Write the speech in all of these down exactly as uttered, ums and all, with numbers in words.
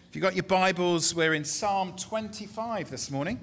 If you've got your Bibles, we're in Psalm twenty-five this morning.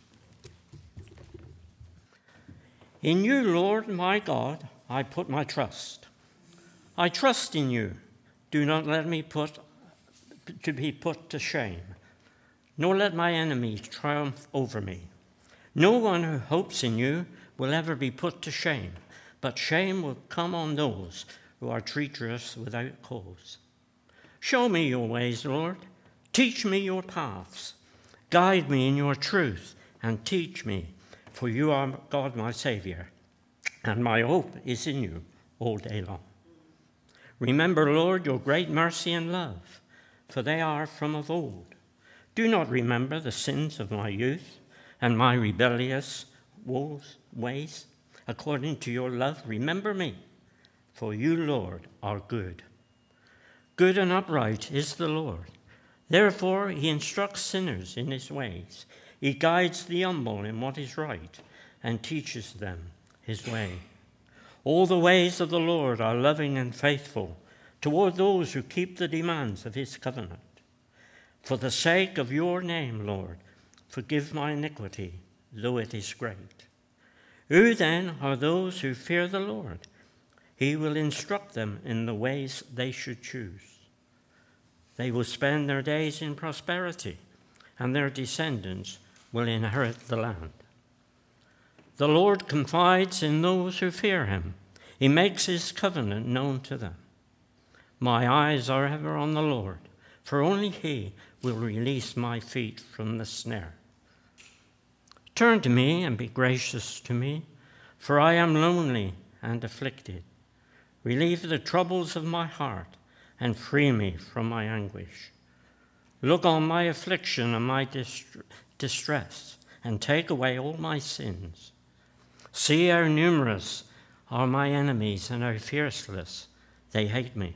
In you, Lord, my God, I put my trust. I trust in you. Do not let me put to be put to shame, nor let my enemies triumph over me. No one who hopes in you will ever be put to shame, but shame will come on those who are treacherous without cause. Show me your ways, Lord. Teach me your paths. Guide me in your truth and teach me, for you are God my Saviour, and my hope is in you all day long. Remember, Lord, your great mercy and love, for they are from of old. Do not remember the sins of my youth and my rebellious ways. According to your love, remember me, for you, Lord, are good. Good and upright is the Lord. Therefore, he instructs sinners in his ways. He guides the humble in what is right and teaches them his way. All the ways of the Lord are loving and faithful toward those who keep the demands of his covenant. For the sake of your name, Lord, forgive my iniquity, though it is great. Who then are those who fear the Lord? He will instruct them in the ways they should choose. They will spend their days in prosperity, and their descendants will inherit the land. The Lord confides in those who fear him. He makes his covenant known to them. My eyes are ever on the Lord, for only he will release my feet from the snare. Turn to me and be gracious to me, for I am lonely and afflicted. Relieve the troubles of my heart and free me from my anguish. Look on my affliction and my dist- distress, and take away all my sins. See how numerous are my enemies and how fierceless they hate me.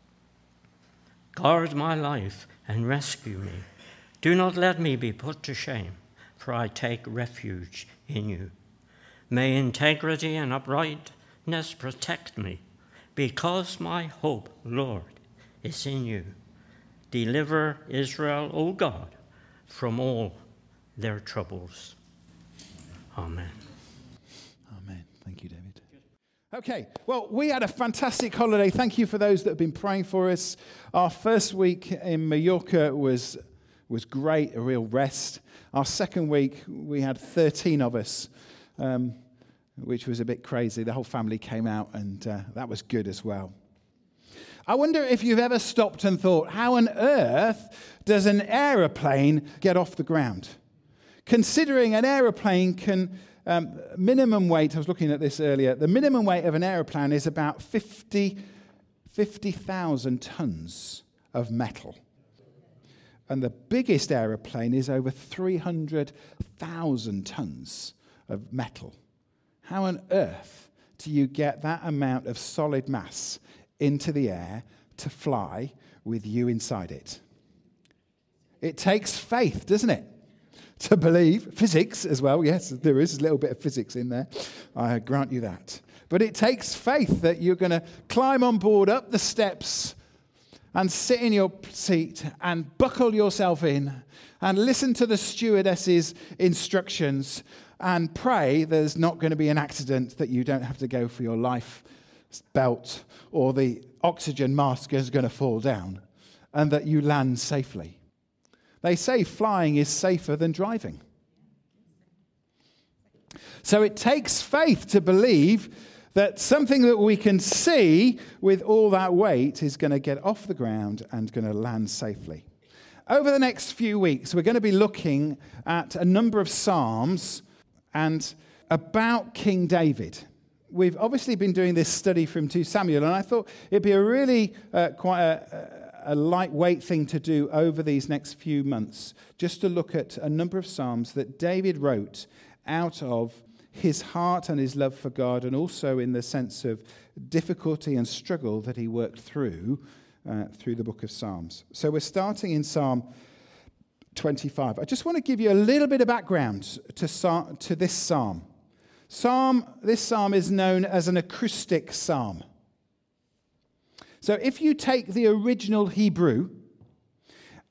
Guard my life and rescue me. Do not let me be put to shame, for I take refuge in you. May integrity and uprightness protect me, because my hope, Lord, is in you. Deliver Israel, O God, from all their troubles. Amen. Amen. Thank you, David. Okay, well, we had a fantastic holiday. Thank you for those that have been praying for us. Our first week in Mallorca was, was great, a real rest. Our second week, we had thirteen of us, um, which was a bit crazy. The whole family came out, and uh, that was good as well. I wonder if you've ever stopped and thought, how on earth does an aeroplane get off the ground? Considering an aeroplane can, um, minimum weight, I was looking at this earlier, the minimum weight of an aeroplane is about fifty thousand tons of metal. And the biggest aeroplane is over three hundred thousand tons of metal. How on earth do you get that amount of solid mass into the air to fly with you inside it? It takes faith, doesn't it? To believe. Physics as well, yes, there is a little bit of physics in there. I grant you that. But it takes faith that you're going to climb on board up the steps and sit in your seat and buckle yourself in and listen to the stewardess's instructions and pray there's not going to be an accident, that you don't have to go for your life belt or the oxygen mask is going to fall down, and that you land safely. They say flying is safer than driving. So it takes faith to believe that something that we can see with all that weight is going to get off the ground and going to land safely. Over the next few weeks, we're going to be looking at a number of Psalms and about King David. We've obviously been doing this study from Second Samuel, and I thought it'd be a really uh, quite a, a lightweight thing to do over these next few months, just to look at a number of Psalms that David wrote out of his heart and his love for God, and also in the sense of difficulty and struggle that he worked through uh, through the book of Psalms. So we're starting in Psalm twenty-five. I just want to give you a little bit of background to, to this psalm. Psalm, this psalm is known as an acrostic psalm. So if you take the original Hebrew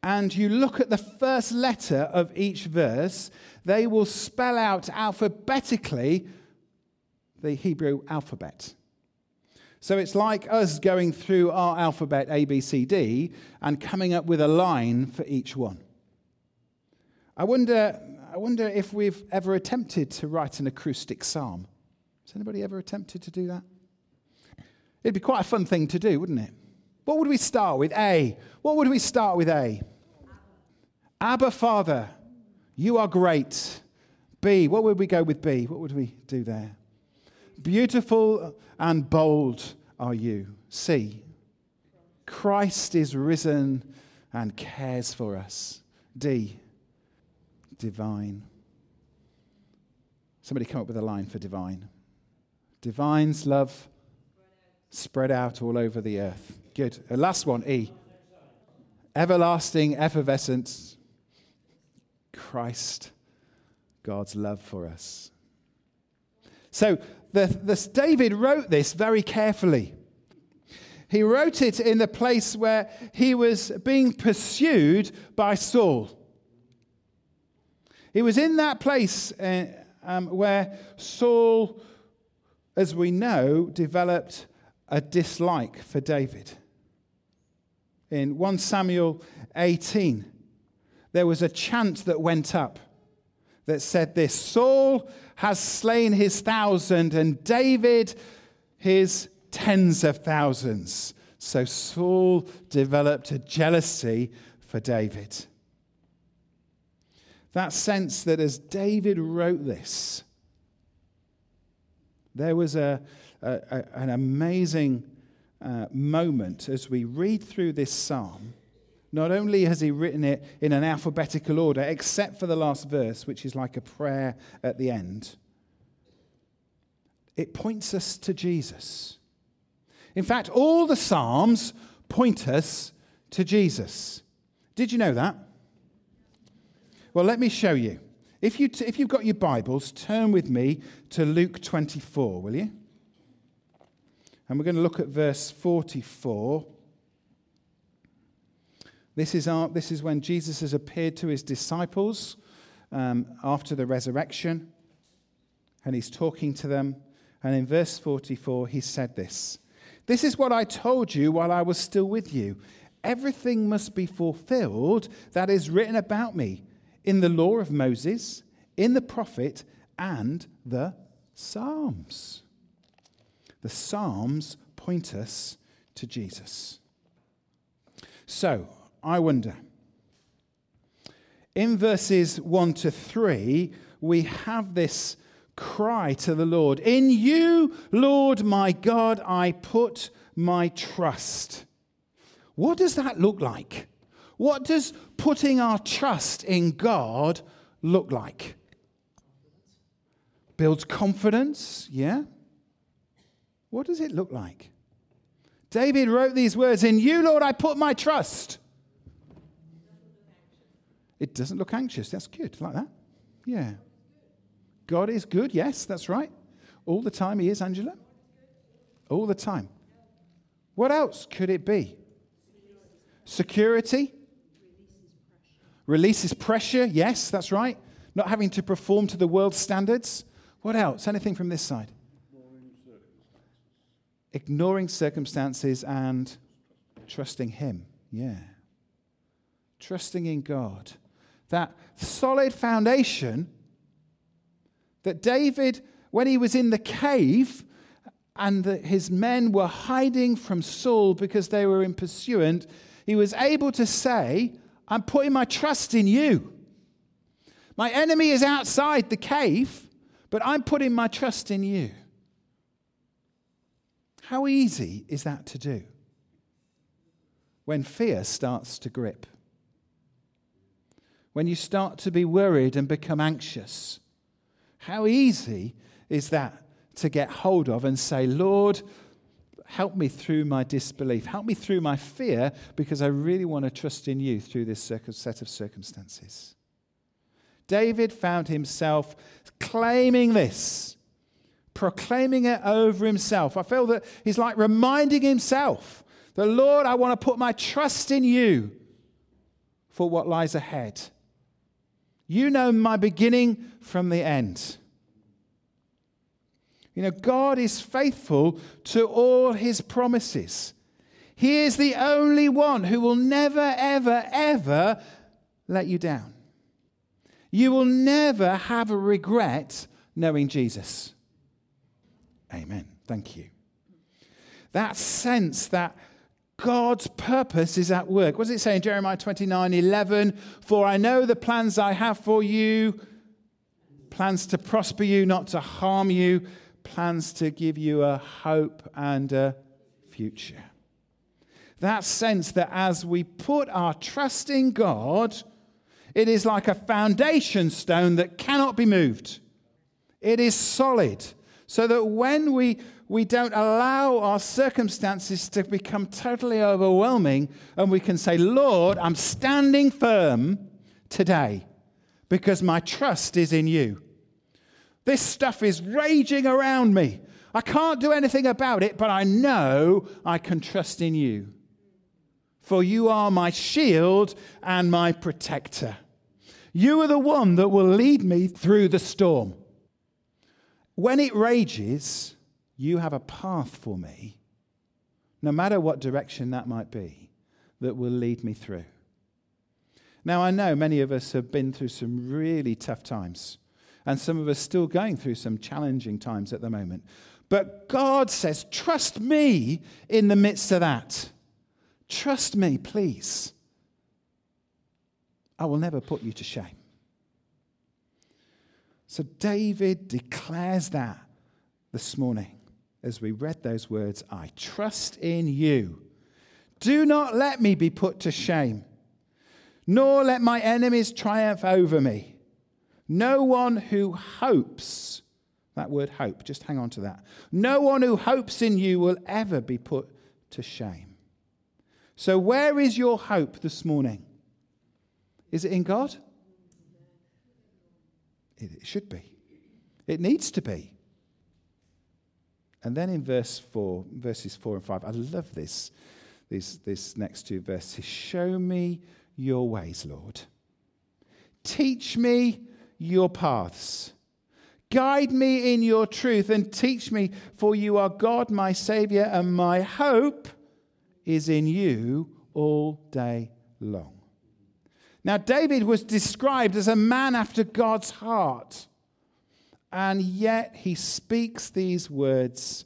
and you look at the first letter of each verse, they will spell out alphabetically the Hebrew alphabet. So it's like us going through our alphabet A, B, C, D and coming up with a line for each one. I wonder, I wonder if we've ever attempted to write an acrostic psalm. Has anybody ever attempted to do that? It'd be quite a fun thing to do, wouldn't it? What would we start with? A. What would we start with? A. Abba, Father, you are great. B. What would we go with B? What would we do there? Beautiful and bold are you. C. Christ is risen and cares for us. D. Divine. Somebody come up with a line for divine. Divine's love spread out all over the earth. Good. The last one, E. Everlasting, effervescent. Christ, God's love for us. So the, this, David wrote this very carefully. He wrote it in the place where he was being pursued by Saul. He was in that place uh, um, where Saul, as we know, developed a dislike for David. In First Samuel eighteen, there was a chant that went up that said this: Saul has slain his thousand and David his tens of thousands. So Saul developed a jealousy for David. That sense that as David wrote this, there was a, a, a an amazing uh, moment as we read through this psalm. Not only has he written it in an alphabetical order, except for the last verse, which is like a prayer at the end, it points us to Jesus. In fact, all the Psalms point us to Jesus. Did you know that? Well, let me show you. If, you t- if you've got your Bibles, turn with me to Luke twenty-four, will you? And we're going to look at verse forty-four. This is, our, this is when Jesus has appeared to his disciples um, after the resurrection. And he's talking to them. And in verse forty-four, he said this: This is what I told you while I was still with you. Everything must be fulfilled that is written about me in the law of Moses, in the prophet, and the Psalms. The Psalms point us to Jesus. So, I wonder, in verses one to three, we have this cry to the Lord. In you, Lord my God, I put my trust. What does that look like? What does putting our trust in God look like? Builds confidence, yeah? What does it look like? David wrote these words, in you, Lord, I put my trust. It doesn't look anxious. That's good. Like that? Yeah. God is good. Yes, that's right. All the time he is, Angela. All the time. What else could it be? Security. Releases pressure. Yes, that's right. Not having to perform to the world's standards. What else? Anything from this side? Ignoring circumstances and trusting him. Yeah. Trusting in God. That solid foundation that David, when he was in the cave and that his men were hiding from Saul because they were in pursuit, he was able to say, I'm putting my trust in you. My enemy is outside the cave, but I'm putting my trust in you. How easy is that to do when fear starts to grip? When you start to be worried and become anxious? How easy is that to get hold of and say, Lord, help me through my disbelief. Help me through my fear because I really want to trust in you through this set of circumstances. David found himself claiming this, proclaiming it over himself. I feel that he's like reminding himself that, Lord, I want to put my trust in you for what lies ahead. You know my beginning from the end. You know, God is faithful to all his promises. He is the only one who will never, ever, ever let you down. You will never have a regret knowing Jesus. Amen. Thank you. That sense that God's purpose is at work. What does it say in Jeremiah twenty-nine eleven? For I know the plans I have for you, plans to prosper you, not to harm you, plans to give you a hope and a future. That sense that as we put our trust in God, it is like a foundation stone that cannot be moved. It is solid, so that when we, we don't allow our circumstances to become totally overwhelming, and we can say, Lord, I'm standing firm today because my trust is in you. This stuff is raging around me. I can't do anything about it, but I know I can trust in you. For you are my shield and my protector. You are the one that will lead me through the storm. When it rages, you have a path for me, no matter what direction that might be, that will lead me through. Now, I know many of us have been through some really tough times, and some of us still going through some challenging times at the moment. But God says, trust me in the midst of that. Trust me, please. I will never put you to shame. So David declares that this morning as we read those words, I trust in you. Do not let me be put to shame, nor let my enemies triumph over me. No one who hopes, that word hope, just hang on to that. No one who hopes in you will ever be put to shame. So where is your hope this morning? Is it in God? It should be. It needs to be. And then in verse four, verses four and five, I love this, this, this next two verses. Show me your ways, Lord. Teach me your paths. Guide me in your truth and teach me, for you are God, my Savior, and my hope is in you all day long. Now, David was described as a man after God's heart, and yet he speaks these words,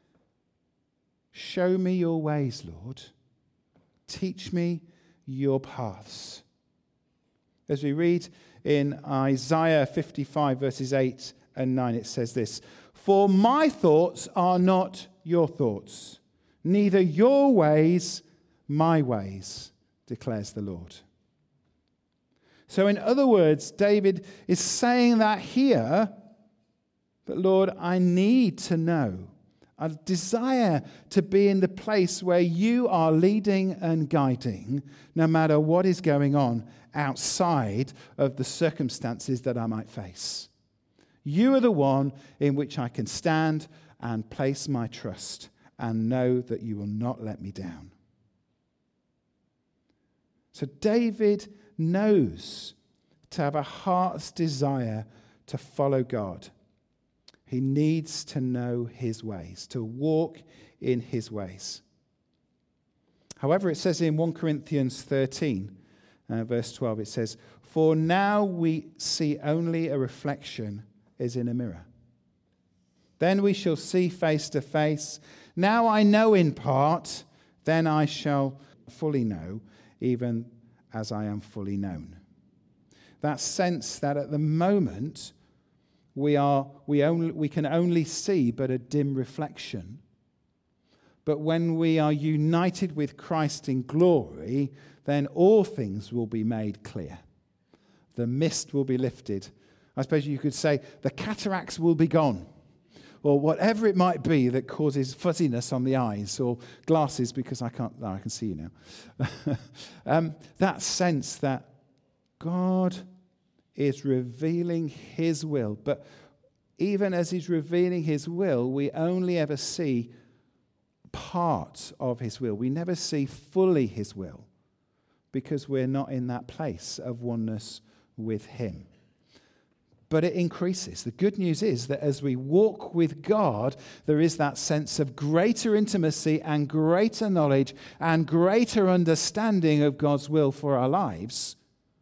show me your ways, Lord. Teach me your paths. As we read in Isaiah fifty-five, verses eight and nine, it says this, for my thoughts are not your thoughts, neither your ways my ways, declares the Lord. So in other words, David is saying that here, that Lord, I need to know. I desire to be in the place where you are leading and guiding, no matter what is going on outside of the circumstances that I might face. You are the one in which I can stand and place my trust and know that you will not let me down. So David knows to have a heart's desire to follow God. He needs to know his ways, to walk in his ways. However, it says in First Corinthians thirteen, uh, verse twelve, it says, for now we see only a reflection as in a mirror. Then we shall see face to face. Now I know in part, then I shall fully know, even as I am fully known. That sense that at the moment we are we only we can only see but a dim reflection. But when we are united with Christ in glory, then all things will be made clear. The mist will be lifted. I suppose you could say the cataracts will be gone, or whatever it might be that causes fuzziness on the eyes, or glasses because I can't, no, I can see you now. um, that sense that God is revealing his will. But even as he's revealing his will, we only ever see part of his will. We never see fully his will, because we're not in that place of oneness with him. But it increases. The good news is that as we walk with God, there is that sense of greater intimacy and greater knowledge and greater understanding of God's will for our lives.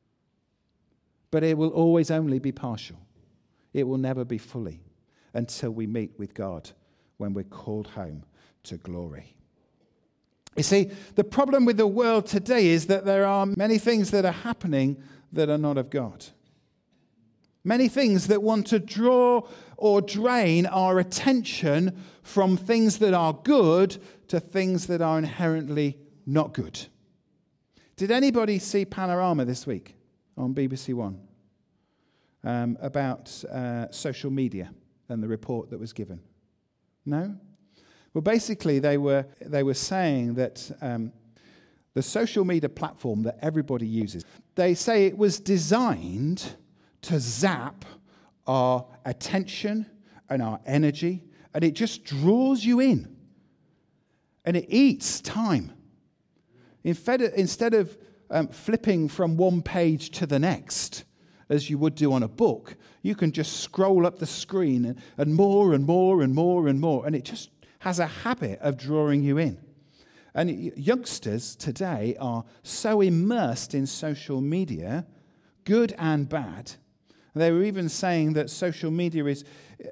But it will always only be partial. It will never be fully until we meet with God when we're called home to glory. You see, the problem with the world today is that there are many things that are happening that are not of God. Many things that want to draw or drain our attention from things that are good to things that are inherently not good. Did anybody see Panorama this week on B B C One um, about uh, social media and the report that was given? No? Well, basically, they were they were saying that um, the social media platform that everybody uses, they say it was designed to zap our attention and our energy, and it just draws you in. And it eats time. Instead of um, flipping from one page to the next, as you would do on a book, you can just scroll up the screen and, and more and more and more and more, and it just has a habit of drawing you in. And youngsters today are so immersed in social media, good and bad. They were even saying that social media is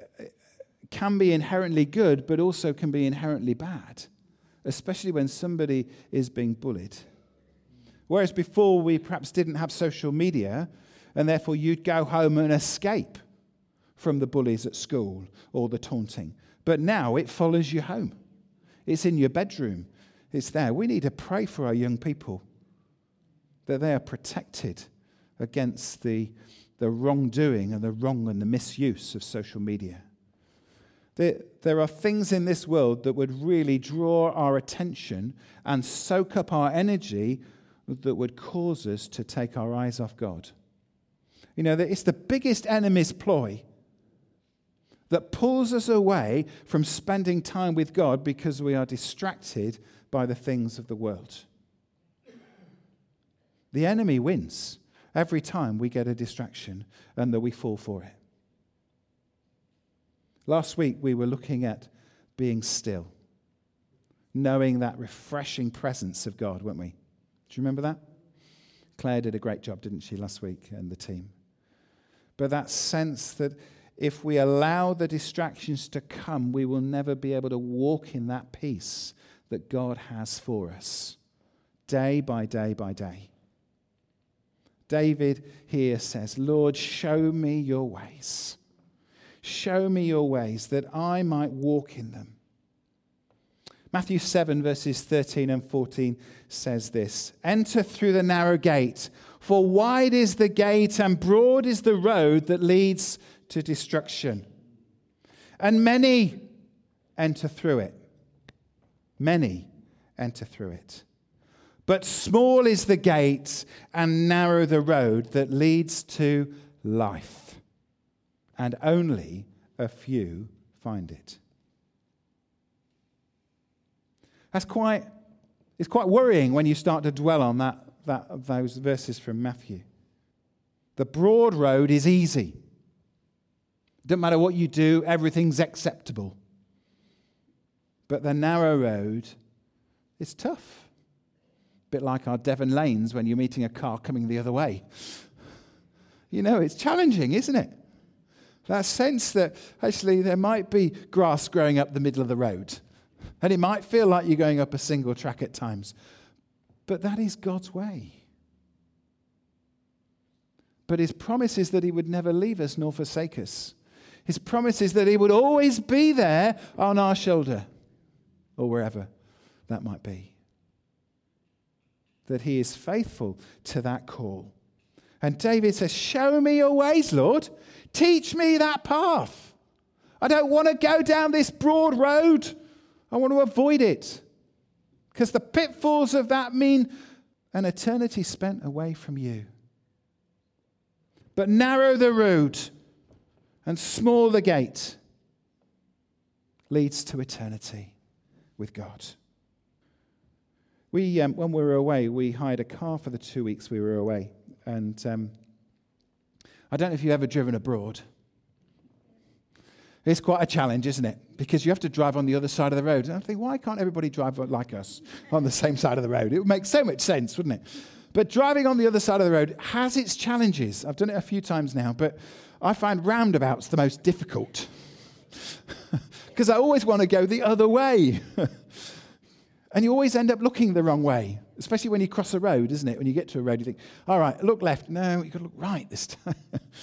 can be inherently good, but also can be inherently bad, especially when somebody is being bullied. Whereas before we perhaps didn't have social media, and therefore you'd go home and escape from the bullies at school or the taunting. But now it follows you home. It's in your bedroom. It's there. We need to pray for our young people that they are protected against the the wrongdoing and the wrong and the misuse of social media. There, there are things in this world that would really draw our attention and soak up our energy that would cause us to take our eyes off God. You know, it's the biggest enemy's ploy that pulls us away from spending time with God because we are distracted by the things of the world. The enemy wins every time we get a distraction and that we fall for it. Last week we were looking at being still, knowing that refreshing presence of God, weren't we? Do you remember that? Claire did a great job, didn't she, last week, and the team. But that sense that if we allow the distractions to come, we will never be able to walk in that peace that God has for us, day by day by day. David here says, Lord, show me your ways. Show me your ways that I might walk in them. Matthew seven, verses thirteen and fourteen says this, enter through the narrow gate, for wide is the gate and broad is the road that leads to destruction. And many enter through it. Many enter through it. But small is the gate and narrow the road that leads to life, and only a few find it. That's quite, it's quite worrying when you start to dwell on that, that those verses from Matthew. The broad road is easy. Doesn't matter what you do, everything's acceptable. But the narrow road is tough. Bit like our Devon lanes when you're meeting a car coming the other way. You know, it's challenging, isn't it? That sense that actually there might be grass growing up the middle of the road. And it might feel like you're going up a single track at times. But that is God's way. But his promise is that he would never leave us nor forsake us. His promise is that he would always be there on our shoulder, or wherever that might be. That he is faithful to that call. And David says, show me your ways, Lord. Teach me that path. I don't want to go down this broad road. I want to avoid it. Because the pitfalls of that mean an eternity spent away from you. But narrow the road and small the gate leads to eternity with God. We, um, when we were away, we hired a car for the two weeks we were away. And um, I don't know if you've ever driven abroad. It's quite a challenge, isn't it? Because you have to drive on the other side of the road. And I think, why can't everybody drive like us on the same side of the road? It would make so much sense, wouldn't it? But driving on the other side of the road has its challenges. I've done it a few times now, but I find roundabouts the most difficult. Because I always want to go the other way. And you always end up looking the wrong way, especially when you cross a road, isn't it? When you get to a road, you think, all right, look left. No, you've got to look right this time.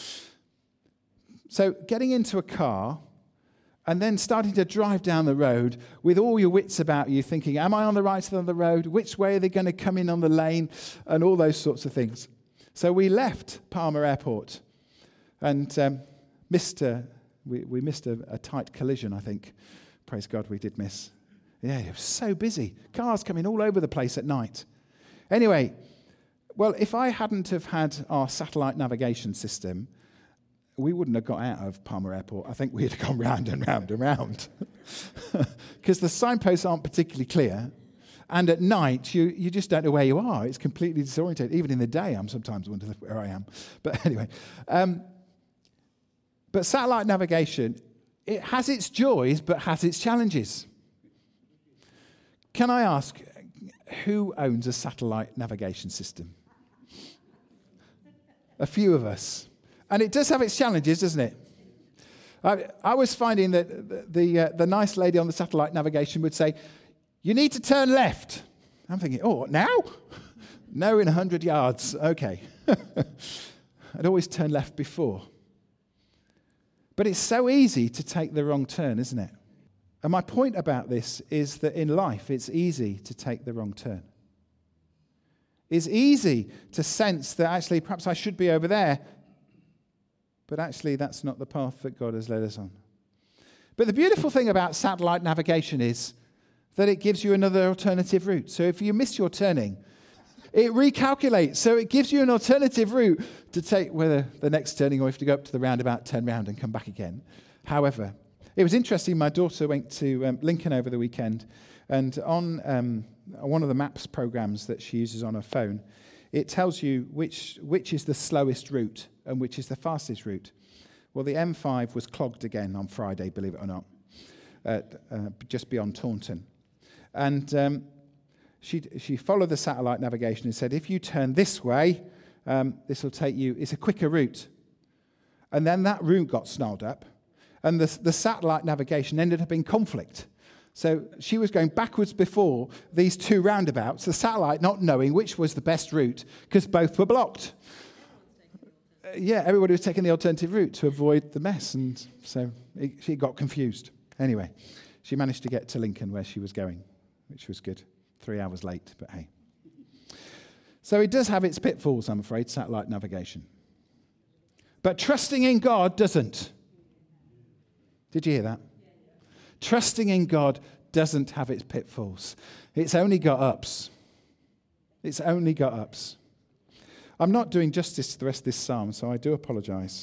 So getting into a car and then starting to drive down the road with all your wits about you, thinking, am I on the right side of the road? Which way are they going to come in on the lane? And all those sorts of things. So we left Palma Airport and um, missed a, we, we missed a, a tight collision, I think. Praise God, we did miss. Yeah, it was so busy. Cars coming all over the place at night. Anyway, well, if I hadn't have had our satellite navigation system, we wouldn't have got out of Palma Airport. I think we'd have gone round and round and round. Because the signposts aren't particularly clear. And at night, you, you just don't know where you are. It's completely disorientated. Even in the day, I'm sometimes wondering where I am. But anyway. Um, but satellite navigation, it has its joys, but has its challenges. Can I ask, who owns a satellite navigation system? A few of us. And it does have its challenges, doesn't it? I, I was finding that the, the, uh, the nice lady on the satellite navigation would say, you need to turn left. I'm thinking, oh, now? No, in one hundred yards. Okay. I'd always turn left before. But it's so easy to take the wrong turn, isn't it? And my point about this is that in life, it's easy to take the wrong turn. It's easy to sense that actually perhaps I should be over there, but actually that's not the path that God has led us on. But the beautiful thing about satellite navigation is that it gives you another alternative route. So if you miss your turning, it recalculates. So it gives you an alternative route to take, whether the next turning or if you go up to the roundabout, turn round and come back again. However, it was interesting, my daughter went to um, Lincoln over the weekend, and on um, one of the maps programs that she uses on her phone, it tells you which which is the slowest route and which is the fastest route. Well, the M five was clogged again on Friday, believe it or not, at, uh, just beyond Taunton. And um, she she followed the satellite navigation and said, if you turn this way, um, this will take you, it's a quicker route. And then that route got snarled up. And the, the satellite navigation ended up in conflict. So she was going backwards before these two roundabouts, the satellite not knowing which was the best route because both were blocked. Uh, yeah, everybody was taking the alternative route to avoid the mess. And so it, she got confused. Anyway, she managed to get to Lincoln where she was going, which was good. Three hours late, but hey. So it does have its pitfalls, I'm afraid, satellite navigation. But trusting in God doesn't. Did you hear that? Trusting in God doesn't have its pitfalls. It's only got ups. It's only got ups. I'm not doing justice to the rest of this psalm, so I do apologize.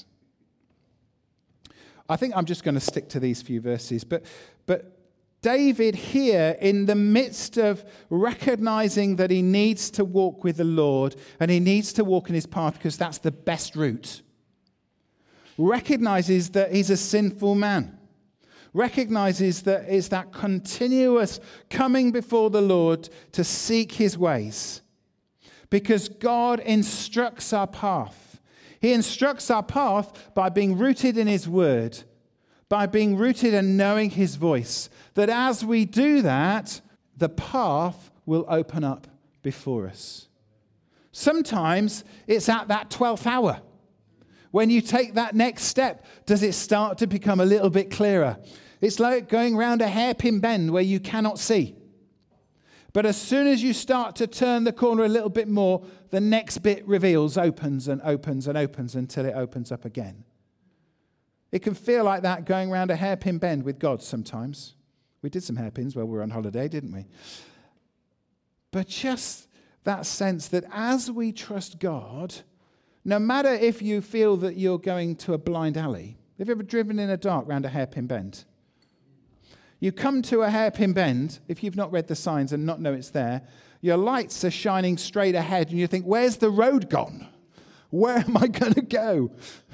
I think I'm just going to stick to these few verses. But, but David here, in the midst of recognizing that he needs to walk with the Lord and he needs to walk in his path because that's the best route, recognizes that he's a sinful man. Recognizes that it's that continuous coming before the Lord to seek his ways. Because God instructs our path. He instructs our path by being rooted in his word. By being rooted and knowing his voice. That as we do that, the path will open up before us. Sometimes it's at that twelfth hour. When you take that next step, does it start to become a little bit clearer? It's like going round a hairpin bend where you cannot see. But as soon as you start to turn the corner a little bit more, the next bit reveals, opens and opens and opens until it opens up again. It can feel like that going round a hairpin bend with God sometimes. We did some hairpins while we were on holiday, didn't we? But just that sense that as we trust God, no matter if you feel that you're going to a blind alley, have you ever driven in the dark round a hairpin bend? You come to a hairpin bend, if you've not read the signs and not know it's there, Your lights are shining straight ahead, and you think, where's the road gone? Where am I going to go?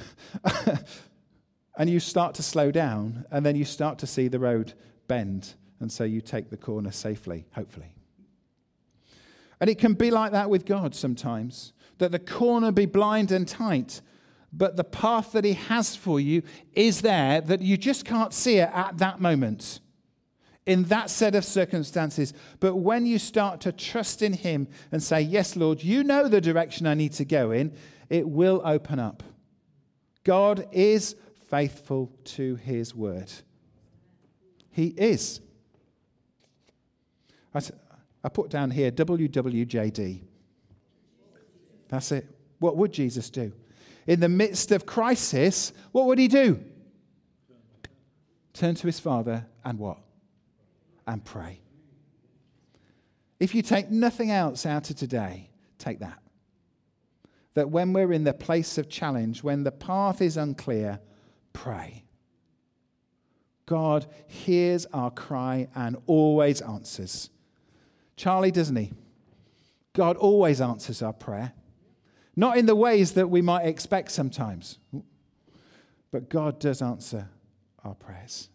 And you start to slow down, and then you start to see the road bend, and so you take the corner safely, hopefully. And it can be like that with God sometimes, that the corner be blind and tight, but the path that he has for you is there, that you just can't see it at that moment, in that set of circumstances. But when you start to trust in him and say, yes, Lord, you know the direction I need to go in, it will open up. God is faithful to his word. He is. I, I put down here W W J D. That's it. What would Jesus do? In the midst of crisis, what would he do? Turn to his Father and what? And pray. If you take nothing else out of today, take that. That when we're in the place of challenge, when the path is unclear, pray. God hears our cry and always answers. Charlie, doesn't he? God always answers our prayer. Not in the ways that we might expect sometimes, but God does answer our prayers.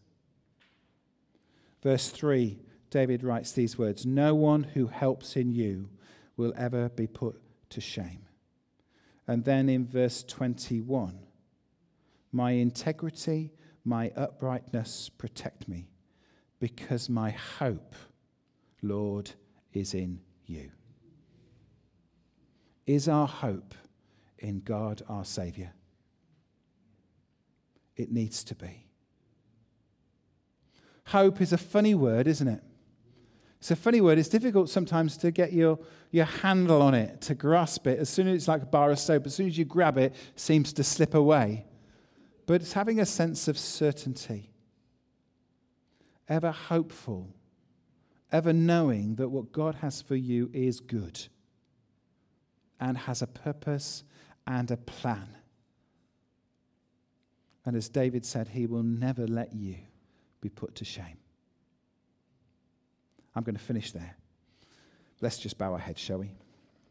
Verse three, David writes these words, no one who helps in you will ever be put to shame. And then in verse twenty-one, my integrity, my uprightness protect me, because my hope, Lord, is in you. Is our hope in God our Saviour? It needs to be. Hope is a funny word, isn't it? It's a funny word. It's difficult sometimes to get your, your handle on it, to grasp it. As soon as it's like a bar of soap, as soon as you grab it, it seems to slip away. But it's having a sense of certainty. Ever hopeful. Ever knowing that what God has for you is good. And has a purpose and a plan. And as David said, he will never let you be put to shame. I'm going to finish there. Let's just bow our heads, shall we?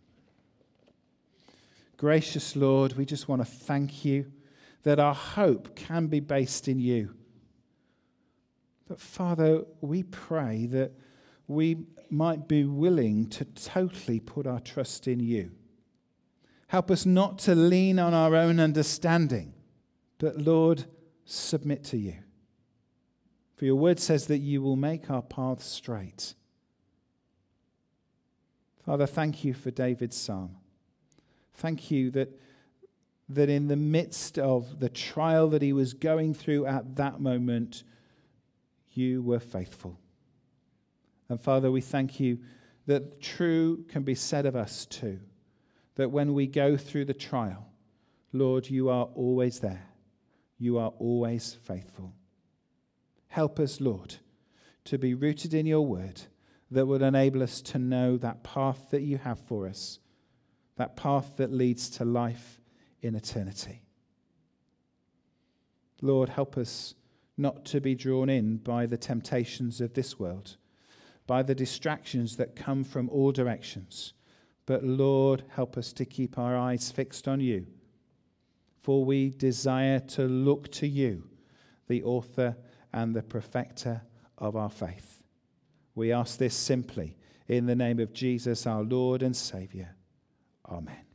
Gracious Lord, we just want to thank you that our hope can be based in you. But Father, we pray that we might be willing to totally put our trust in you. Help us not to lean on our own understanding, but Lord, submit to you. For your word says that you will make our paths straight. Father, thank you for David's psalm. Thank you that, that in the midst of the trial that he was going through at that moment, you were faithful. And Father, we thank you that true can be said of us too. That when we go through the trial, Lord, you are always there. You are always faithful. Help us, Lord, to be rooted in your word that would enable us to know that path that you have for us, that path that leads to life in eternity. Lord, help us not to be drawn in by the temptations of this world, by the distractions that come from all directions. But Lord, help us to keep our eyes fixed on you, for we desire to look to you, the author and the perfecter of our faith. We ask this simply in the name of Jesus, our Lord and Saviour. Amen.